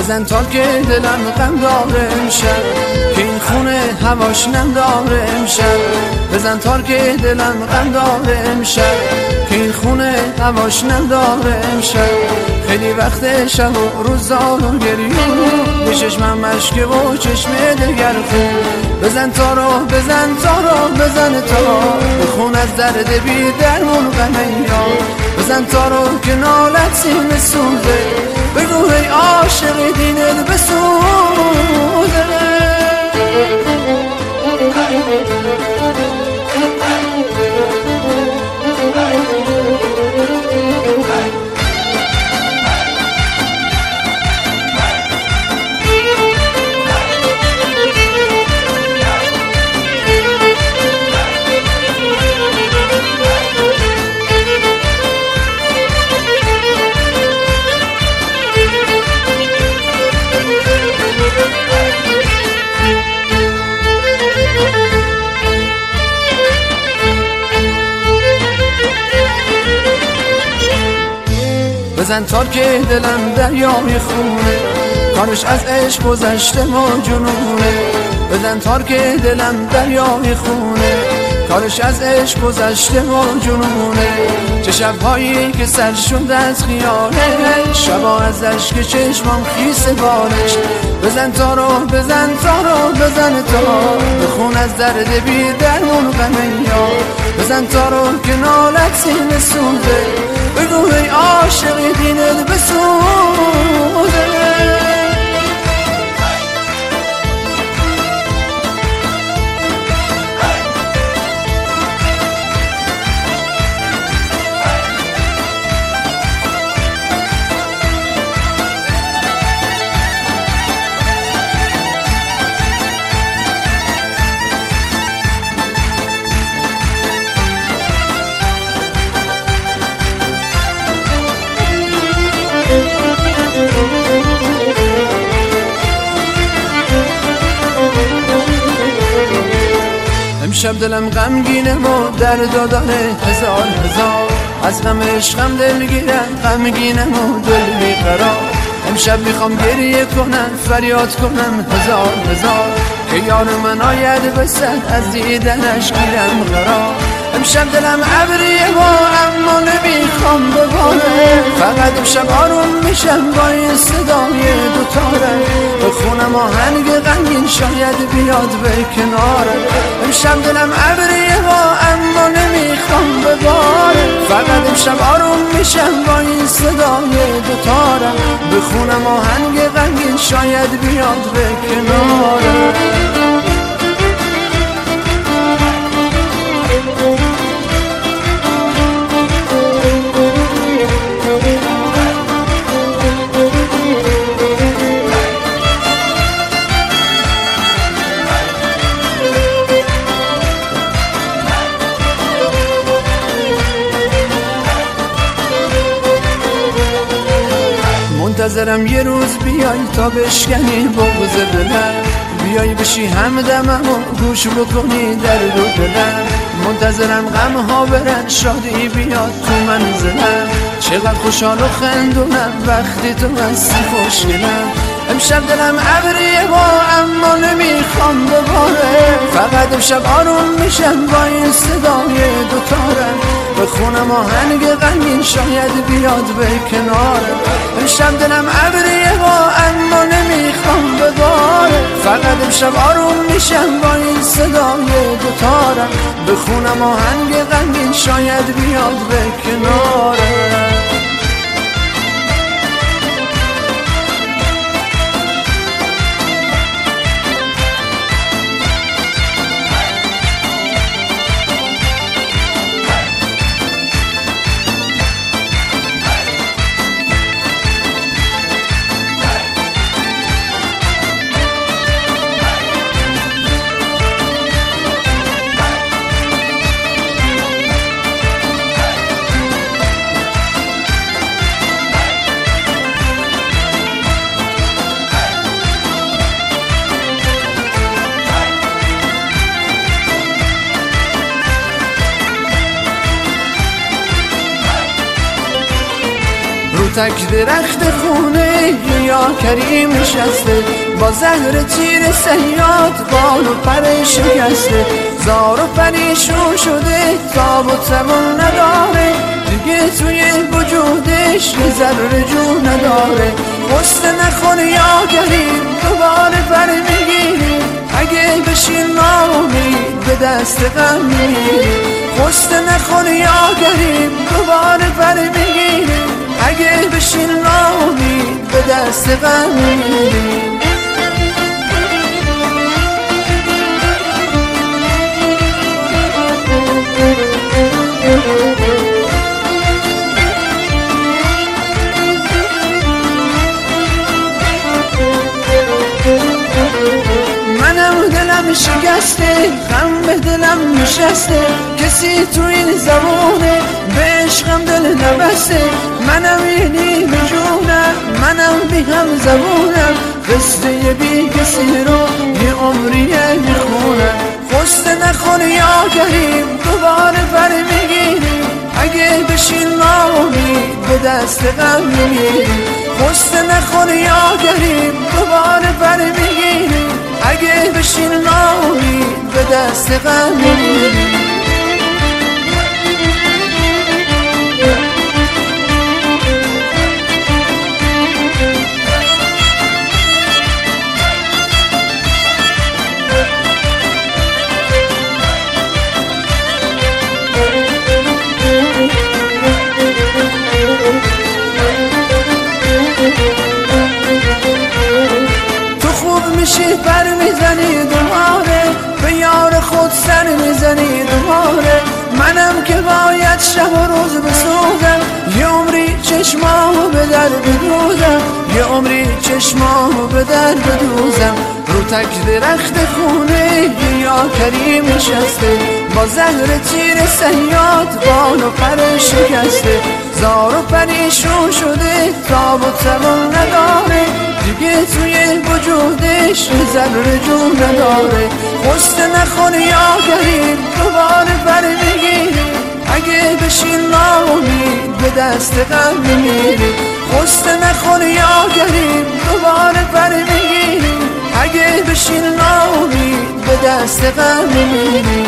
بزن تا که دلم غم داره امشب، که این خونه هواش نم داره امشب. بزن تا که دلم غم داره امشب، که این خونه هواش نم داره امشب. خیلی وقت شب و روزار و گریون، به چشمم مشکه و چشم دگر خون. بزن تا رو بزن تا رو بزن تا، بخون از درد بی درمون غم یار. بزن تا رو که نالت سینه سوزه، بگو ای عاشق دینت بسوزه. بزن تا که دلم دریای خونه، کارش از عشق گذشته و جنونه. بزن تا که دلم دریای خونه، کارش از عشق گذشته و جنونه. چه شبهایی که سر شد از خیالش، شبا از اشک چشمام خیس بالش. بزن تا رو بزن تا رو بزن تا، بخون از درد بی درمون غم یار. بزن تا رو که نالت سینه سوزه، بگو ای عاشق دینت بسوزه. امشب دلم غمگینه و درد داره هزار هزار، از غم عشقم دلگیرم غمگینم و دل بیقرار. امشب میخوام گریه کنم فریاد کنم هزار هزار، که یار من آید به سر از دیدنش گیرم قرار. امشب دلم ابریه و اما نمیخوام بباره، فقط امشب آروم میشم با این صدای دوتاره. بخونم آهنگ غمگین شاید بیاد به کناره. امشب دلم ابریه و اما نمیخوام بباره، فقط امشب آروم میشم با این صدای دوتاره. بخونم آهنگ غمگین شاید بیاد به کناره. منتظرم یه روز بیای تا بشکنی بغض دلم، بیای بشی همدمم و گوش بکنی درد و دلم. منتظرم غم ها برن شادی بیاد تو منزلم، چقدر خوشحال و خندونم وقتی تو هستی خوشگلم. امشب دلم ابریه و اما نمیخوام بباره، فقط امشب آروم میشم با این صدای دوتارم. بخونم آهنگ غمگین شاید بیاد به کناره. امشب دلم ابریه و اما نمیخوام بباره، فقط امشب آروم میشم با این صدای دوتارم. بخونم آهنگ غمگین شاید بیاد به کناره. تک درخت خونه یا کریم نشسته، با زهر تیر سیاد بال و پر شکسته، زار و پریشون شده تاب و توان نداره، دیگه توی وجودش یه ذره جون نداره. غصه نخور یا گریم دوباره پر میگیریم، اگه بشین ناامید به دست غم میگیریم. غصه نخور یا گریم دوباره پر میگیریم، اگه بشین ناامید به دست غم میگیریم. منم دلم شکسته، غم به دلم نشسته، کسی تو این زمانه به عشقم دل نبسته. منم یه نیم جونم، منم بی هم زبونم، قصه بی کسی رو یه عمریه میخونم. غصه نخور یا گریم دوباره پر میگیریم، اگه بشین ناامید به دست غم میگیریم. غصه نخور یا گریم دوباره پر میگیریم، اگه بشین ناامید به دست غم میگیریم. میشی پر میزنی دوباره، به یار خود سر میزنی دوباره. منم که باید شب و روز بسوزم، یه عمری چشمامو به در بدوزم، یه عمری چشمامو به در بدوزم. رو تک درخت خونه یا کریم نشسته، با زهر تیر سیاد بال و پر شکسته، زار و پریشون شده تاب و توان نداره، دیگه توی وجودش ذره جون نداره. غصه نخور یا گریم دوباره پر میگیریم، اگه بشین ناامید به دست غم میگیریم. غصه نخور یا گریم دوباره پر میگیریم، اگه بشین ناامید به دست غم میگیریم.